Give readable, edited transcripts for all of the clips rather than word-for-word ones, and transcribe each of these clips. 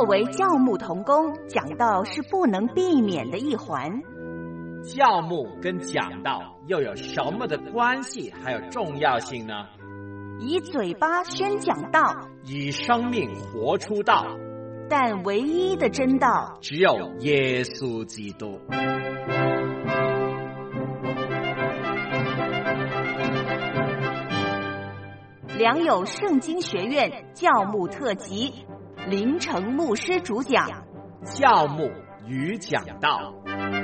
作为教牧同工，讲道是不能避免的一环。 教牧跟讲道又有什么的关系还有重要性呢？ 以嘴巴宣讲道， 以生命活出道， 但唯一的真道只有耶稣基督。 良友圣经学院教牧特辑，林成牧师主讲， 教牧与讲道。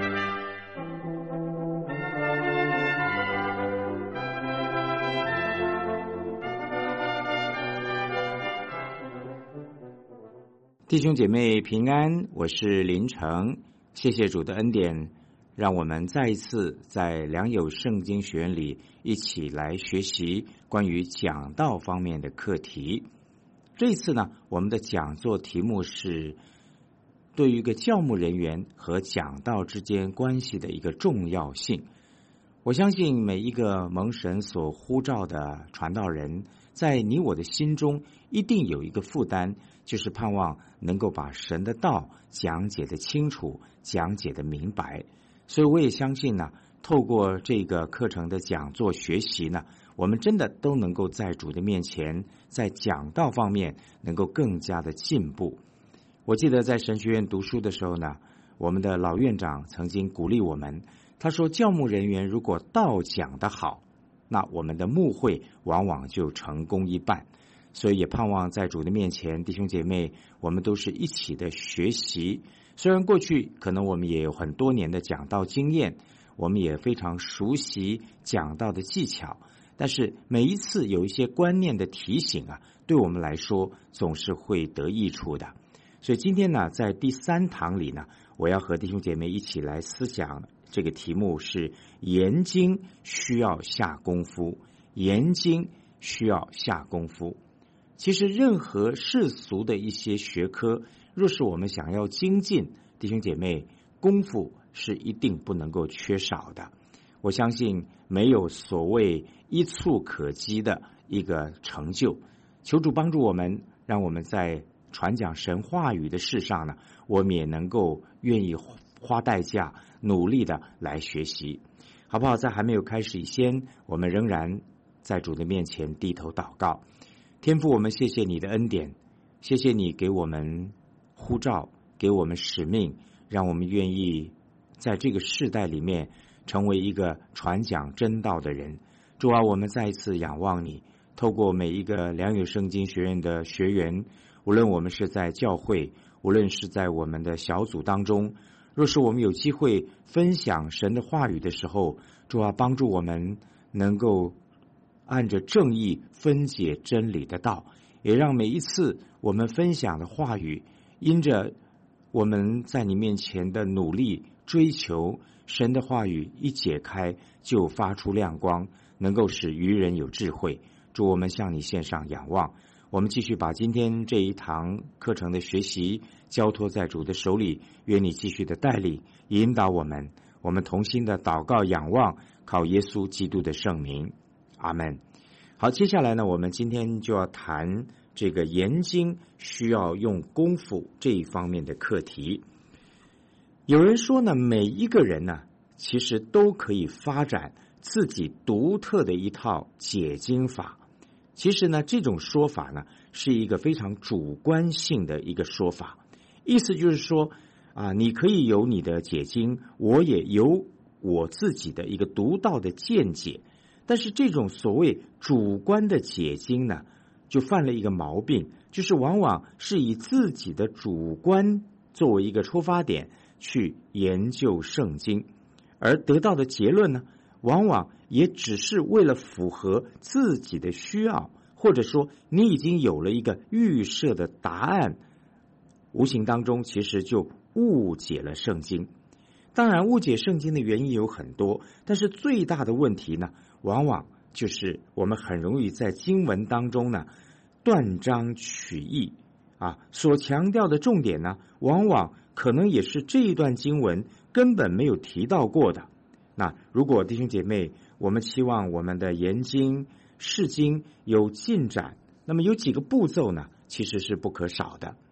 弟兄姐妹平安，我是林成，谢谢主的恩典，让我们再一次在良友圣经学院里一起来学习关于讲道方面的课题。这一次呢，我们的讲座题目是对于一个教牧人员和讲道之间关系的一个重要性。我相信每一个蒙神所呼召的传道人，在你我的心中一定有一个负担，就是盼望能够把神的道讲解的清楚，讲解的明白。所以我也相信呢，透过这个课程的讲座学习呢，我们真的都能够在主的面前，在讲道方面能够更加的进步。我记得在神学院读书的时候呢，我们的老院长曾经鼓励我们，他说教牧人员如果道讲得好，那我们的牧会往往就成功一半。所以也盼望在主的面前，弟兄姐妹，我们都是一起的学习。虽然过去可能我们也有很多年的讲道经验，我们也非常熟悉讲道的技巧，但是每一次有一些观念的提醒啊，对我们来说总是会得益处的。所以今天呢，在第3堂里呢，我要和弟兄姐妹一起来思想这个题目是研经需要下功夫。研经需要下功夫。其实任何世俗的一些学科，若是我们想要精进，弟兄姐妹，功夫是一定不能够缺少的。我相信没有所谓一触可及的一个成就。求主帮助我们，让我们在传讲神话语的事上呢，我们也能够愿意花代价努力的来学习，好不好？在还没有开始以前，我们仍然在主的面前低头祷告。天父，我们谢谢你的恩典，谢谢你给我们呼召，给我们使命，让我们愿意在这个世代里面成为一个传讲真道的人。主啊，我们再一次仰望你，透过每一个良友圣经学院的学员，无论我们是在教会，无论是在我们的小组当中，若是我们有机会分享神的话语的时候，主啊，帮助我们能够按着正义分解真理的道，也让每一次我们分享的话语，因着我们在你面前的努力追求，神的话语一解开就发出亮光，能够使愚人有智慧。主，我们向你献上仰望。我们继续把今天这一堂课程的学习交托在主的手里，愿你继续的带领引导我们，我们同心的祷告仰望，靠耶稣基督的圣名，阿们。好，接下来呢，我们今天就要谈这个研经需要用功夫这一方面的课题。有人说呢，每一个人呢，其实都可以发展自己独特的一套解经法。其实呢，这种说法呢，是一个非常主观性的一个说法，意思就是说你可以有你的解经，我也有我自己的一个独到的见解。但是这种所谓主观的解经呢，就犯了一个毛病，就是往往是以自己的主观作为一个出发点去研究圣经，而得到的结论呢，往往也只是为了符合自己的需要，或者说你已经有了一个预设的答案，无形当中其实就误解了圣经。当然，误解圣经的原因有很多，但是最大的问题呢，往往就是我们很容易在经文当中呢断章取义所强调的重点呢，往往可能也是这一段经文根本没有提到过的。那如果弟兄姐妹，我们期望我们的研经释经有进展，那么有几个步骤呢，其实是不可少的。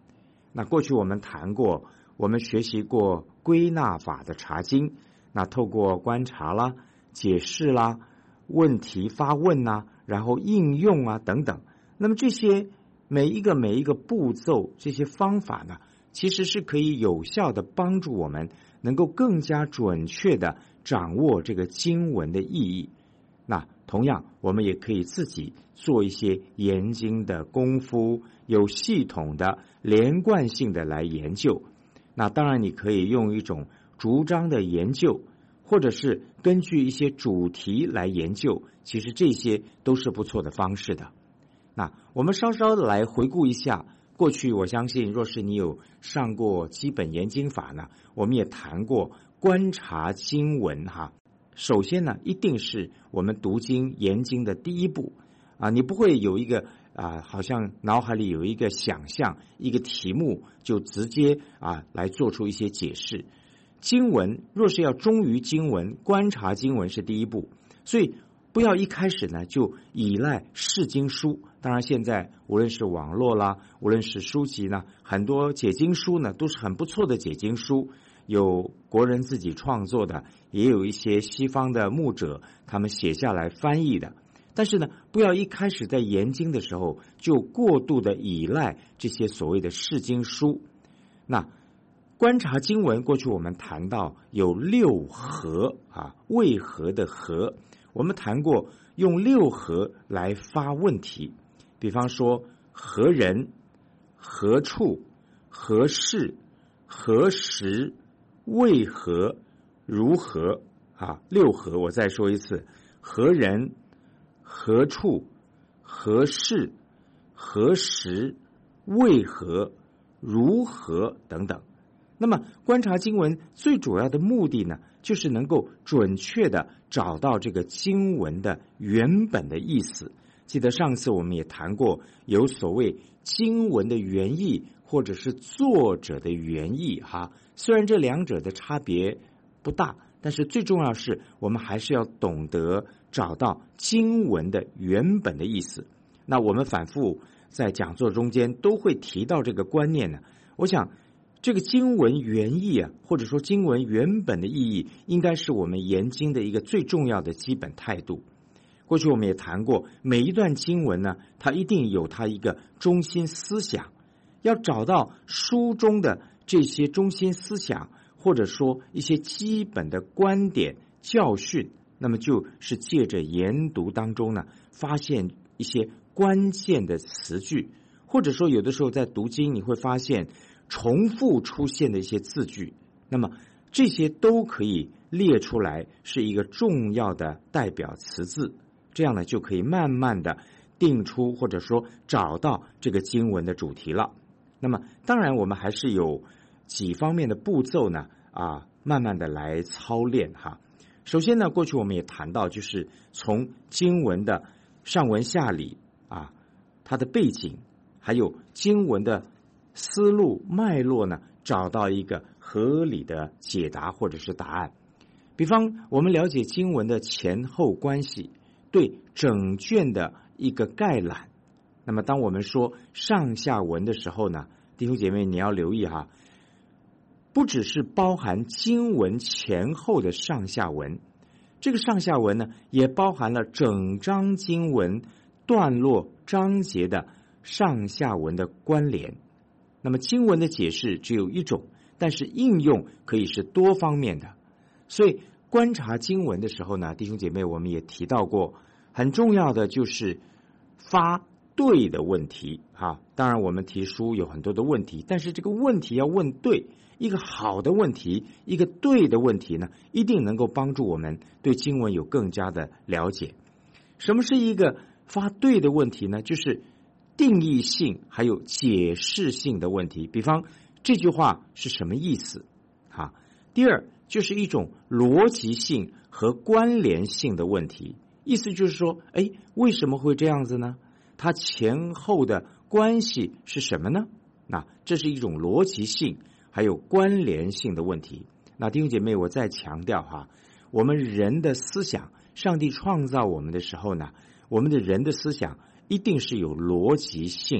那过去我们谈过，我们学习过归纳法的查经，那透过观察啦、解释啦、问题发问啦，然后应用啊等等，那么这些每一个步骤，这些方法呢，其实是可以有效的帮助我们能够更加准确的掌握这个经文的意义。那同样我们也可以自己做一些研经的功夫，有系统的连贯性的来研究。那当然你可以用一种逐章的研究，或者是根据一些主题来研究，其实这些都是不错的方式的。那我们稍稍的来回顾一下过去，我相信若是你有上过基本研经法呢，我们也谈过观察经文哈。首先呢，一定是我们读经研经的第一步啊，你不会有一个好像脑海里有一个想象，一个题目就直接来做出一些解释。经文若是要忠于经文，观察经文是第一步，所以不要一开始呢就依赖释经书。当然现在无论是网络啦，无论是书籍呢，很多解经书呢都是很不错的解经书，有国人自己创作的，也有一些西方的牧者他们写下来翻译的。但是呢，不要一开始在研经的时候就过度的依赖这些所谓的释经书。那观察经文，过去我们谈到有六合为何的合，我们谈过用六合来发问题，比方说何人、何处、何事、何时、为何、如何六合我再说一次，何人、何处、何事、何时、为何、如何等等。那么观察经文最主要的目的呢，就是能够准确的找到这个经文的原本的意思。记得上次我们也谈过，有所谓经文的原意或者是作者的原意虽然这两者的差别不大，但是最重要是我们还是要懂得找到经文的原本的意思。那我们反复在讲座中间都会提到这个观念呢。我想这个经文原意或者说经文原本的意义，应该是我们研经的一个最重要的基本态度。过去我们也谈过，每一段经文呢，它一定有它一个中心思想，要找到书中的这些中心思想，或者说一些基本的观点教训，那么就是借着研读当中呢，发现一些关键的词句，或者说有的时候在读经你会发现重复出现的一些字句，那么这些都可以列出来，是一个重要的代表词字，这样呢就可以慢慢的定出或者说找到这个经文的主题了。那么当然我们还是有几方面的步骤呢慢慢的来操练首先呢，过去我们也谈到，就是从经文的上文下理它的背景，还有经文的思路脉络呢，找到一个合理的解答或者是答案。比方我们了解经文的前后关系，对整卷的一个概览。那么当我们说上下文的时候呢，弟兄姐妹你要留意不只是包含经文前后的上下文，这个上下文呢也包含了整章经文段落章节的上下文的关联。那么经文的解释只有一种，但是应用可以是多方面的。所以观察经文的时候呢，弟兄姐妹我们也提到过，很重要的就是发对的问题当然我们提出有很多的问题，但是这个问题要问对，一个好的问题，一个对的问题呢，一定能够帮助我们对经文有更加的了解。什么是一个发对的问题呢？就是定义性还有解释性的问题。比方这句话是什么意思第二就是一种逻辑性和关联性的问题，意思就是说为什么会这样子呢？它前后的关系是什么呢？那这是一种逻辑性还有关联性的问题。那弟兄姐妹我再强调我们人的思想，上帝创造我们的时候呢，我们的人的思想一定是有逻辑性的，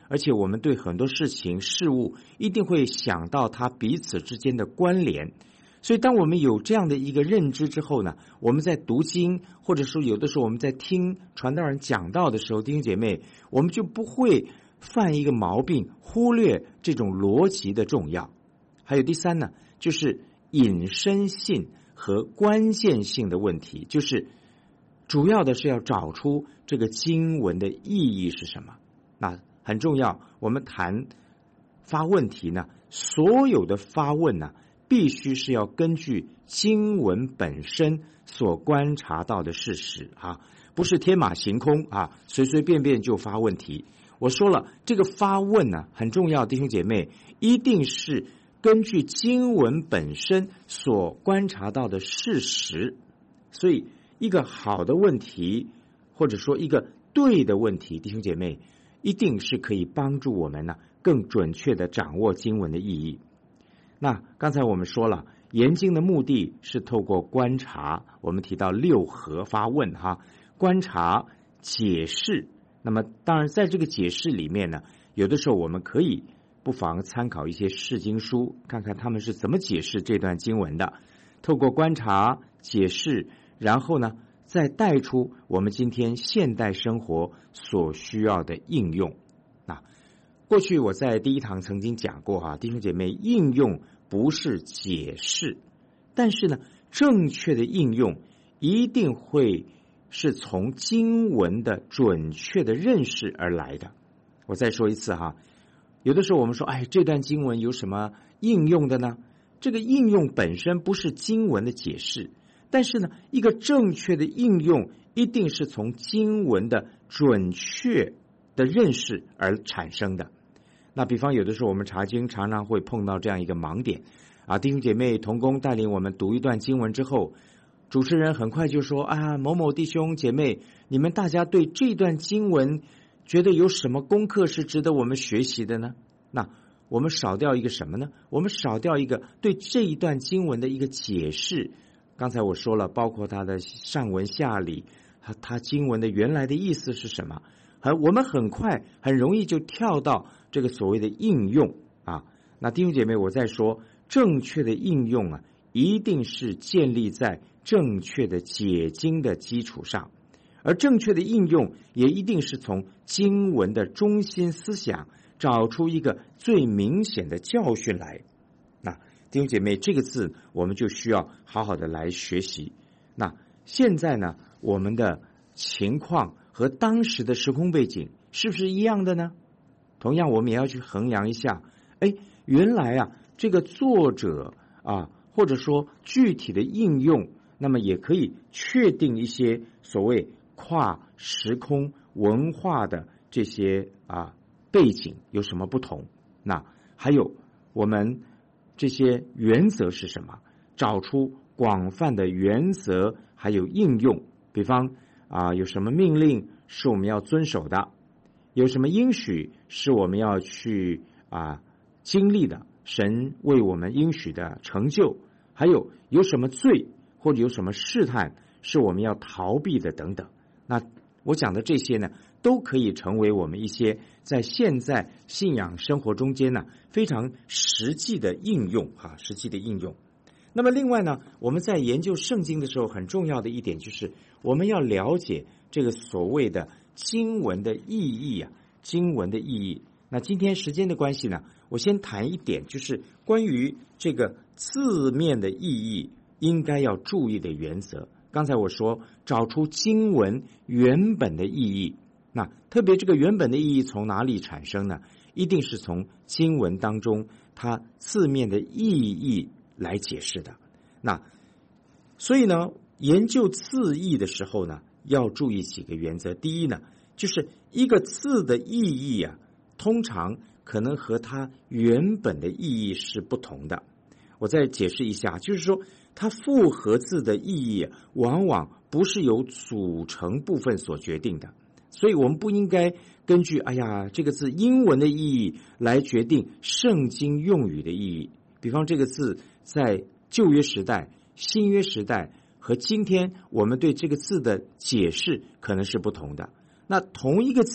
而且我们对很多事情事物一定会想到它彼此之间的关联。所以当我们有这样的一个认知之后呢，我们在读经，或者说有的时候我们在听传道人讲道的时候，弟兄姐妹，我们就不会犯一个毛病，忽略这种逻辑的重要。还有第三呢，就是引申性和关键性的问题，就是主要的是要找出这个经文的意义是什么。那很重要，我们谈发问题呢，所有的发问呢，必须是要根据经文本身所观察到的事实啊，不是天马行空啊，随随便便就发问题。我说了，这个发问呢很重要，弟兄姐妹，一定是根据经文本身所观察到的事实。所以一个好的问题，或者说一个对的问题，弟兄姐妹，一定是可以帮助我们呢更准确的掌握经文的意义。那刚才我们说了，研经的目的是透过观察，我们提到六合发问哈，观察、解释。那么当然在这个解释里面呢，有的时候我们可以不妨参考一些释经书，看看他们是怎么解释这段经文的。透过观察、解释，然后呢再带出我们今天现代生活所需要的应用。过去我在第一堂曾经讲过哈，弟兄姐妹，应用不是解释，但是呢，正确的应用一定会是从经文的准确的认识而来的。我再说一次哈，有的时候我们说，这段经文有什么应用的呢？这个应用本身不是经文的解释，但是呢，一个正确的应用一定是从经文的准确的认识而产生的。那比方有的时候我们查经常常会碰到这样一个盲点啊，弟兄姐妹同工带领我们读一段经文之后，主持人很快就说某某弟兄姐妹，你们大家对这段经文觉得有什么功课是值得我们学习的呢？那我们少掉一个什么呢？我们少掉一个对这一段经文的一个解释。刚才我说了，包括它的上文下理，它经文的原来的意思是什么，我们很快很容易就跳到这个所谓的应用啊。那弟兄姐妹，我再说，正确的应用啊，一定是建立在正确的解经的基础上，而正确的应用也一定是从经文的中心思想找出一个最明显的教训来。那弟兄姐妹，这个字我们就需要好好的来学习。那现在呢，我们的情况和当时的时空背景是不是一样的呢？同样我们也要去衡量一下，原来这个作者或者说具体的应用，那么也可以确定一些所谓跨时空文化的这些背景有什么不同。那还有我们这些原则是什么，找出广泛的原则还有应用。比方有什么命令是我们要遵守的，有什么应许是我们要去经历的，神为我们应许的成就，还有什么罪或者有什么试探是我们要逃避的等等。那我讲的这些呢，都可以成为我们一些在现在信仰生活中间呢非常实际的应用实际的应用。那么另外呢，我们在研究圣经的时候，很重要的一点就是我们要了解这个所谓的经文的意义经文的意义。那今天时间的关系呢，我先谈一点，就是关于这个字面的意义应该要注意的原则。刚才我说找出经文原本的意义，那特别这个原本的意义从哪里产生呢？一定是从经文当中它字面的意义来解释的。那所以呢，研究字义的时候呢，要注意几个原则。第一呢，就是一个字的意义通常可能和它原本的意义是不同的。我再解释一下，就是说它复合字的意义往往不是由组成部分所决定的，所以我们不应该根据这个字英文的意义来决定圣经用语的意义。比方这个字在旧约时代、新约时代和今天我们对这个字的解释可能是不同的。那同一个字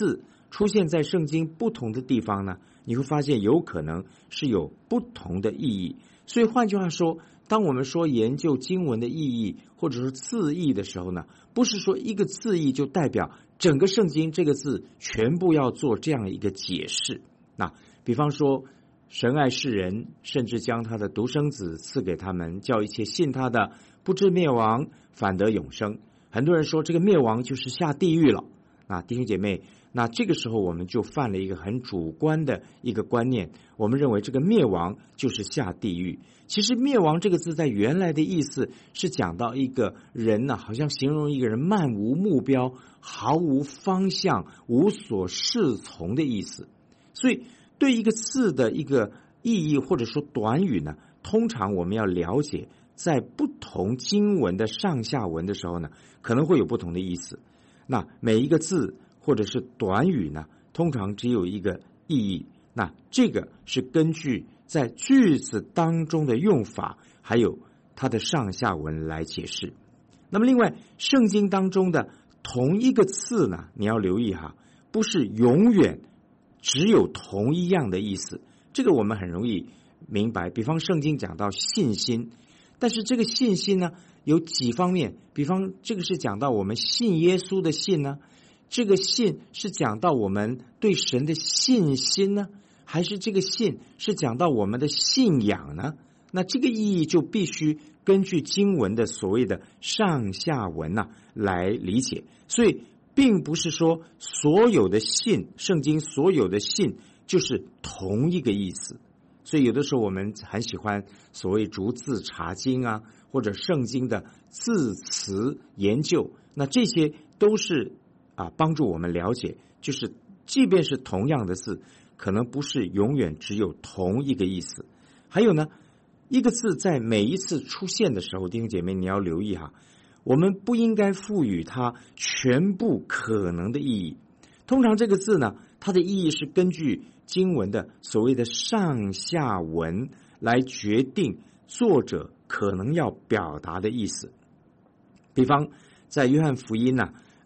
出现在圣经不同的地方呢，你会发现有可能是有不同的意义。所以换句话说，当我们说研究经文的意义或者是字义的时候呢，不是说一个字义就代表整个圣经这个字全部要做这样一个解释。那比方说神爱世人，甚至将他的独生子赐给他们，叫一切信他的不至灭亡，反得永生。很多人说这个灭亡就是下地狱了。那弟兄姐妹，那这个时候我们就犯了一个很主观的一个观念，我们认为这个灭亡就是下地狱。其实灭亡这个字在原来的意思是讲到一个人呢，好像形容一个人漫无目标，毫无方向，无所适从的意思。所以对一个字的一个意义或者说短语呢，通常我们要了解在不同经文的上下文的时候呢，可能会有不同的意思。那每一个字或者是短语呢，通常只有一个意义。那这个是根据在句子当中的用法，还有它的上下文来解释。那么另外，圣经当中的同一个字呢，你要留意哈，不是永远只有同一样的意思。这个我们很容易明白。比方圣经讲到信心，但是这个信心呢，有几方面。比方这个是讲到我们信耶稣的信呢，这个信是讲到我们对神的信心呢，还是这个信是讲到我们的信仰呢？那这个意义就必须根据经文的所谓的上下文来理解。所以并不是说所有的信，圣经所有的信就是同一个意思。所以有的时候我们很喜欢所谓逐字查经啊，或者圣经的字词研究，那这些都是帮助我们了解，就是即便是同样的字，可能不是永远只有同一个意思。还有呢，一个字在每一次出现的时候，弟兄姐妹你要留意哈，我们不应该赋予它全部可能的意义。通常这个字呢，它的意义是根据经文的所谓的上下文来决定作者可能要表达的意思。比方在约翰福音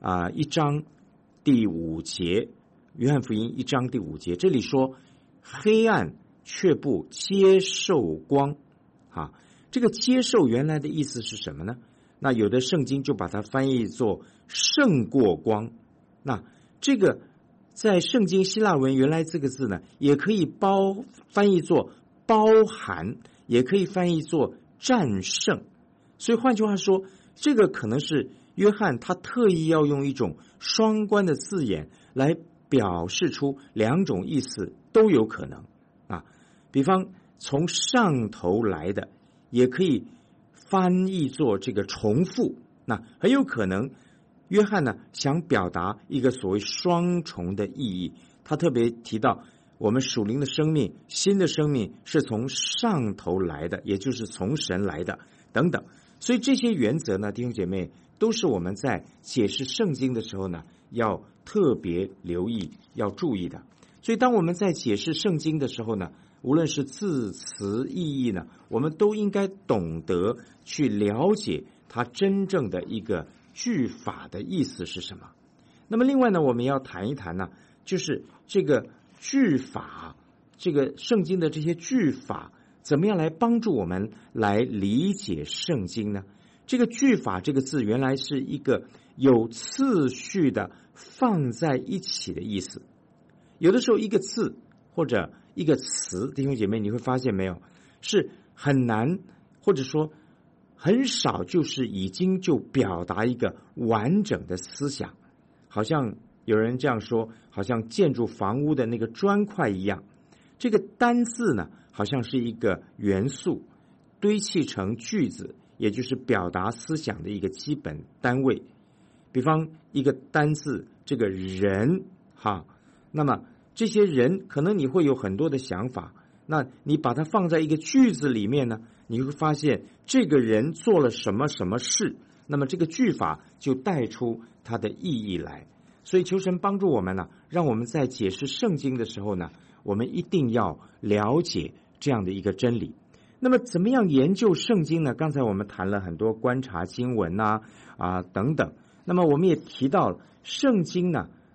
1章第5节，约翰福音1章第5节，这里说黑暗却不接受光这个接受原来的意思是什么呢？那有的圣经就把它翻译作胜过光。那这个在圣经希腊文原来这个字呢，也可以翻译作包含，也可以翻译作战胜。所以换句话说，这个可能是约翰他特意要用一种双关的字眼来表示出两种意思都有可能比方从上头来的也可以翻译作这个重复。那很有可能约翰呢想表达一个所谓双重的意义，他特别提到我们属灵的生命，新的生命是从上头来的，也就是从神来的等等。所以这些原则呢，弟兄姐妹，都是我们在解释圣经的时候呢要特别留意要注意的。所以当我们在解释圣经的时候呢，无论是字词意义呢，我们都应该懂得去了解它真正的一个句法的意思是什么。那么另外呢，我们要谈一谈呢，就是这个句法，这个圣经的这些句法怎么样来帮助我们来理解圣经呢？这个句法这个字原来是一个有次序的放在一起的意思。有的时候一个字或者一个词，弟兄姐妹你会发现没有，是很难或者说很少就是已经就表达一个完整的思想。好像有人这样说，好像建筑房屋的那个砖块一样，这个单字呢好像是一个元素堆砌成句子，也就是表达思想的一个基本单位。比方一个单字这个人那么这些人可能你会有很多的想法，那你把它放在一个句子里面呢，你会发现这个人做了什么什么事，那么这个句法就带出它的意义来。所以求神帮助我们呢，让我们在解释圣经的时候呢，我们一定要了解这样的一个真理。那么怎么样研究圣经呢？刚才我们谈了很多观察经文等等。那么我们也提到圣经呢，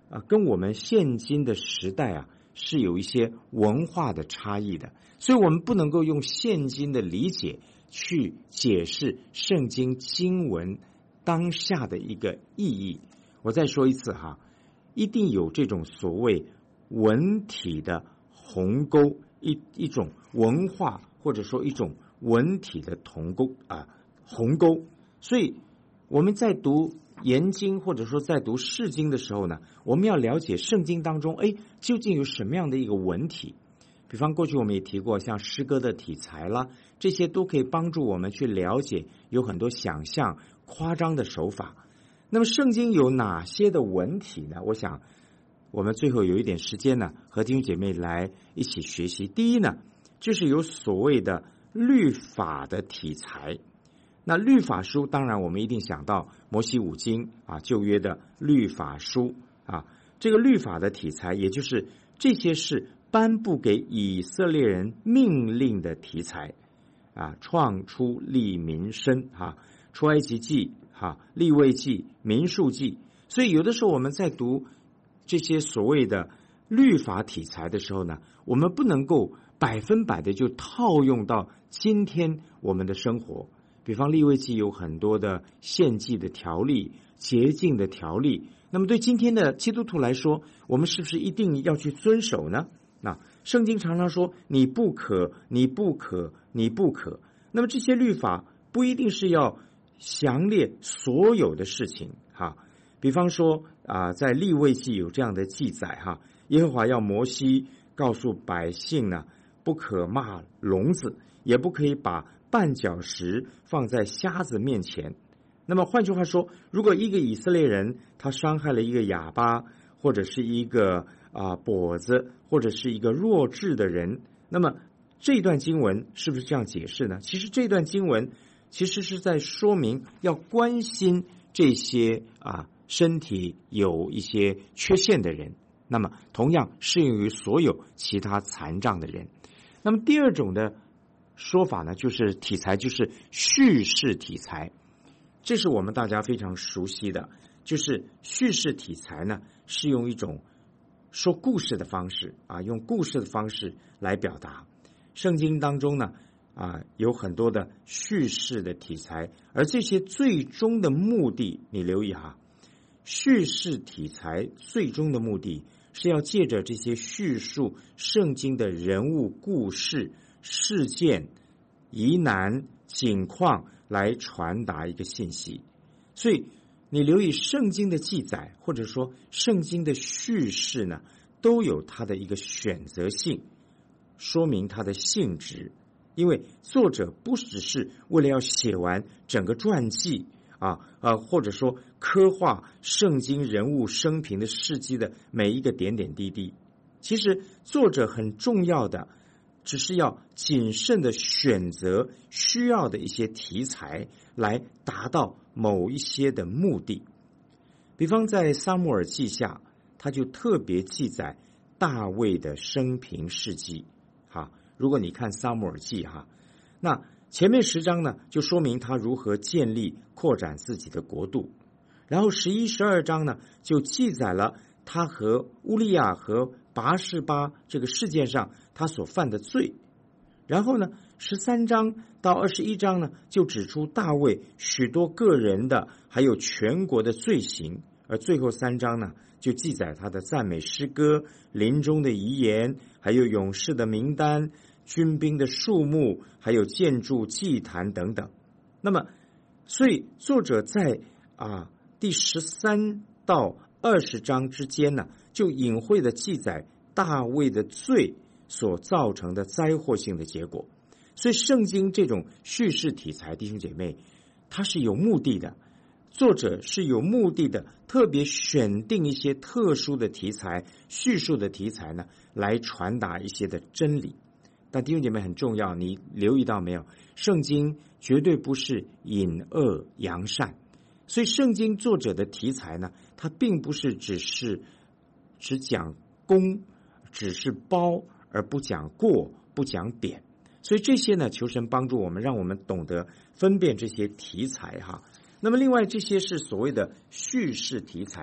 跟我们现今的时代是有一些文化的差异的，所以我们不能够用现今的理解去解释圣经经文当下的一个意义。我再说一次一定有这种所谓文体的鸿沟，一种文化或者说一种文体的鸿沟。所以我们在读研经或者说在读释经的时候呢，我们要了解圣经当中究竟有什么样的一个文体。比方过去我们也提过，像诗歌的题材啦，这些都可以帮助我们去了解有很多想象夸张的手法。那么圣经有哪些的文体呢？我想我们最后有一点时间呢，和弟兄姐妹来一起学习。第一呢，就是有所谓的律法的题材。那律法书当然我们一定想到摩西五经旧约的律法书这个律法的题材，也就是这些是颁布给以色列人命令的题材创出利民申出埃及记利未记民数记。所以有的时候我们在读这些所谓的律法题材的时候呢，我们不能够100%的就套用到今天我们的生活。比方利未记有很多的献祭的条例、洁净的条例，那么对今天的基督徒来说，我们是不是一定要去遵守呢？圣经常常说你不可，你不可，你不可。那么这些律法不一定是要详列所有的事情比方说在利未记有这样的记载耶和华要摩西告诉百姓呢，不可骂聋子，也不可以把绊脚石放在瞎子面前。那么换句话说，如果一个以色列人他伤害了一个哑巴，或者是一个跛子，或者是一个弱智的人，那么这段经文是不是这样解释呢？其实这段经文其实是在说明要关心这些身体有一些缺陷的人，那么同样适用于所有其他残障的人。那么第二种的说法呢，就是题材，就是叙事题材。这是我们大家非常熟悉的，就是叙事题材呢是用一种说故事的方式用故事的方式来表达。圣经当中呢有很多的叙事的题材，而这些最终的目的，你留意叙事题材最终的目的是要借着这些叙述圣经的人物、故事、事件、疑难、景况来传达一个信息。所以你留意圣经的记载，或者说圣经的叙事呢，都有它的一个选择性，说明它的性质。因为作者不只是为了要写完整个传记或者说刻画圣经人物生平的事迹的每一个点点滴滴，其实作者很重要的只是要谨慎的选择需要的一些题材来达到某一些的目的。比方在撒母耳记下，他就特别记载大卫的生平事迹如果你看撒母耳记那前面10章呢就说明他如何建立扩展自己的国度，然后11、12章呢就记载了他和乌利亚和拔示巴这个事件上他所犯的罪，然后呢13章到21章呢就指出大卫许多个人的还有全国的罪行，而最后3章呢就记载他的赞美诗歌、临终的遗言，还有勇士的名单、军兵的数目，还有建筑祭坛等等。那么所以作者在第13到20章之间呢，就隐晦的记载大卫的罪所造成的灾祸性的结果。所以圣经这种叙事题材，弟兄姐妹，它是有目的的，作者是有目的的，特别选定一些特殊的题材、叙述的题材呢，来传达一些的真理。但弟兄姐妹很重要，你留意到没有？圣经绝对不是隐恶扬善，所以圣经作者的题材呢，它并不是只讲功，只是褒而不讲过，不讲贬。所以这些呢，求神帮助我们，让我们懂得分辨这些题材那么另外这些是所谓的叙事题材，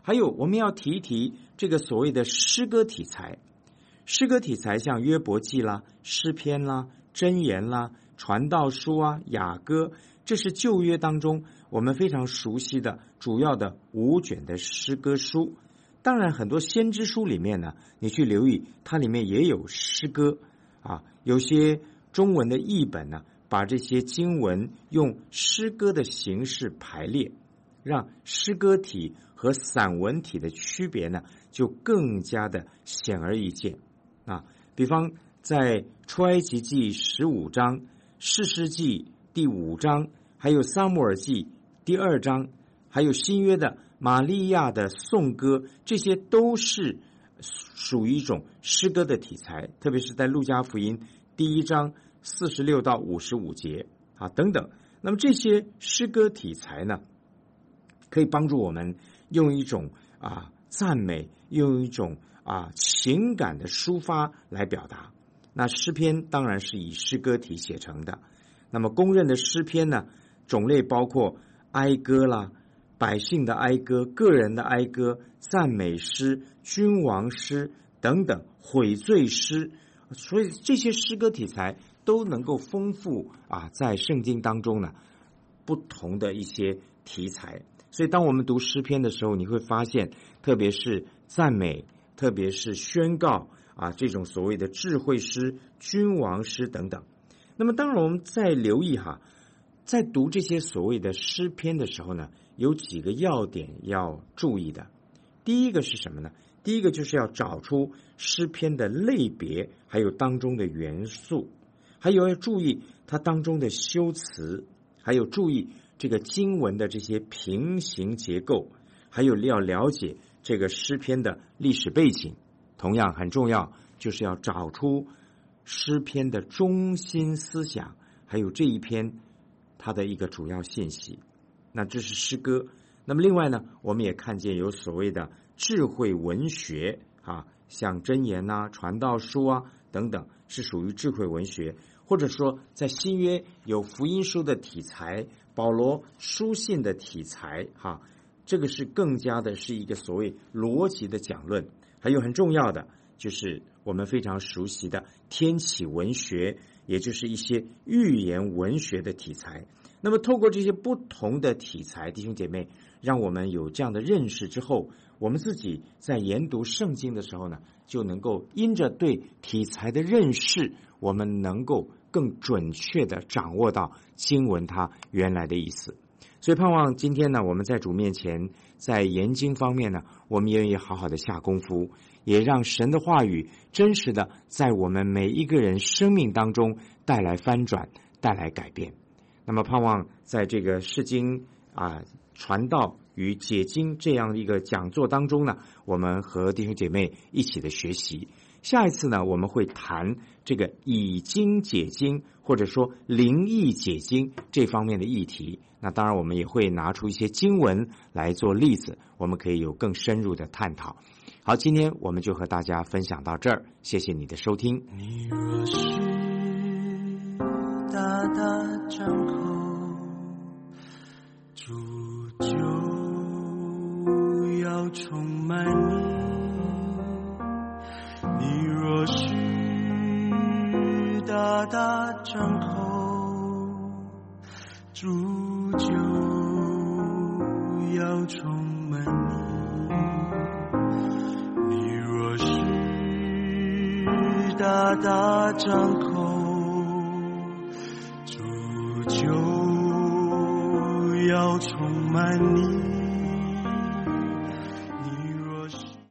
还有我们要提一提这个所谓的诗歌题材。诗歌题材像约伯记啦、诗篇啦、箴言啦、传道书啊、雅歌，这是旧约当中我们非常熟悉的主要的5卷的诗歌书。当然很多先知书里面呢，你去留意它里面也有诗歌啊，有些中文的译本呢，把这些经文用诗歌的形式排列，让诗歌体和散文体的区别呢就更加的显而易见啊。比方在出埃及记15章、士师记第5章，还有撒母耳记第2章，还有新约的玛利亚的颂歌，这些都是属于一种诗歌的题材，特别是在路加福音第1章46到55节啊等等。那么这些诗歌题材呢，可以帮助我们用一种赞美，用一种情感的抒发来表达。那诗篇当然是以诗歌体写成的。那么公认的诗篇呢，种类包括哀歌啦、百姓的哀歌、个人的哀歌、赞美诗、君王诗等等，悔罪诗。所以这些诗歌题材都能够丰富在圣经当中呢不同的一些题材。所以当我们读诗篇的时候，你会发现，特别是赞美，特别是宣告这种所谓的智慧诗、君王诗等等。那么当然我们再留意在读这些所谓的诗篇的时候呢，有几个要点要注意的。第一个是什么呢？第一个就是要找出诗篇的类别，还有当中的元素，还有要注意它当中的修辞，还有注意这个经文的这些平行结构，还有要了解这个诗篇的历史背景。同样很重要，就是要找出诗篇的中心思想，还有这一篇它的一个主要信息。那这是诗歌。那么另外呢，我们也看见有所谓的智慧文学像箴言传道书等等，是属于智慧文学。或者说在新约有福音书的题材，保罗书信的题材这个是更加的是一个所谓逻辑的讲论。还有很重要的就是我们非常熟悉的天启文学，也就是一些寓言文学的题材。那么透过这些不同的题材，弟兄姐妹，让我们有这样的认识之后，我们自己在研读圣经的时候呢，就能够因着对题材的认识，我们能够更准确的掌握到经文它原来的意思。所以盼望今天呢，我们在主面前，在研经方面呢，我们也愿意好好的下功夫，也让神的话语真实的在我们每一个人生命当中带来翻转，带来改变。那么盼望在这个释经传道与解经这样一个讲座当中呢，我们和弟兄姐妹一起的学习。下一次呢，我们会谈这个以经解经，或者说灵意解经这方面的议题。那当然我们也会拿出一些经文来做例子，我们可以有更深入的探讨。好，今天我们就和大家分享到这儿，谢谢你的收听。 你若是大大张口，主就要充满你；你若是大大张口，主就要充满你；你若是大大张口，主就要充满你。